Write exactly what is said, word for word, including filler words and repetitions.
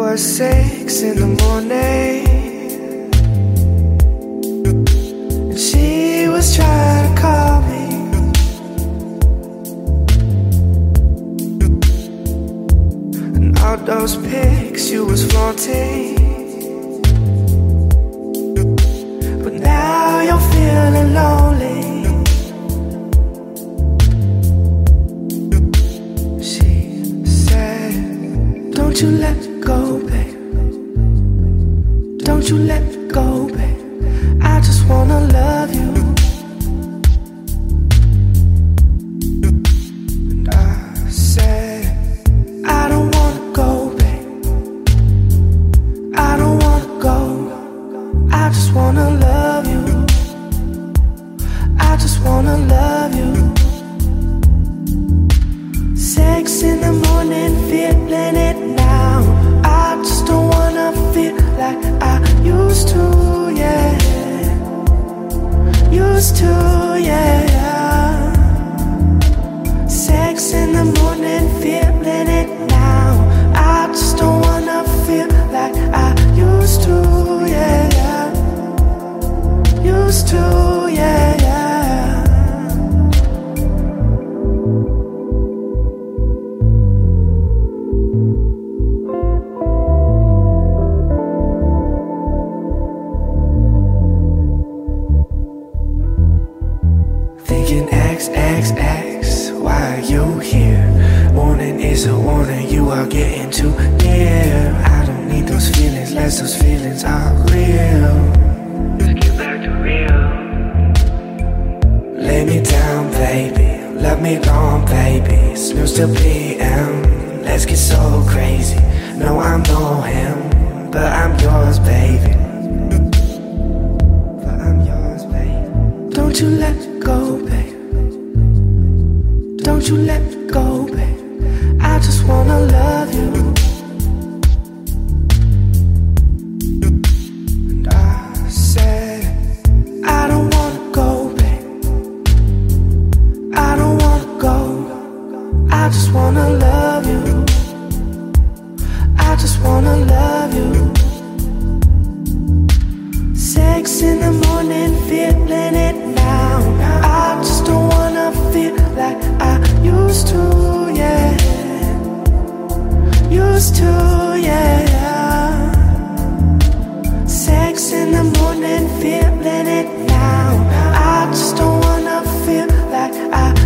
was six in the morning, and she was trying to call me. And all those pics you was flaunting, but now you're feeling lonely. She said, don't you let go, babe. Don't you let go, babe. I just wanna love you. And I said, I don't wanna go, babe. I don't wanna go. I just wanna love you. I just wanna love you. Six in the morning, feeling it now. I just don't wanna feel like I used to, yeah. Used to, yeah. Six in the morning, feeling it now. I just don't wanna feel like I used to, yeah. Used to, yeah. Thinking X, X, X, why are you here? Warning is a warning, you are getting too near. I don't need those feelings, less those feelings are real. Let's get back to real. Lay me down, baby, love me long, baby. Snooze till P M, let's get so crazy. No, I'm no him, but I'm yours, baby. But I'm yours, baby. Don't you let go, babe. Don't you let go, babe. I just wanna love you. And I said, I don't wanna go, babe. I don't wanna go. I just wanna love you. I just wanna love you. Six in the morning, feeling it now. I just don't wanna feel like I used to, yeah. Used to, yeah. Six in the morning, feeling it now. I just don't wanna feel like I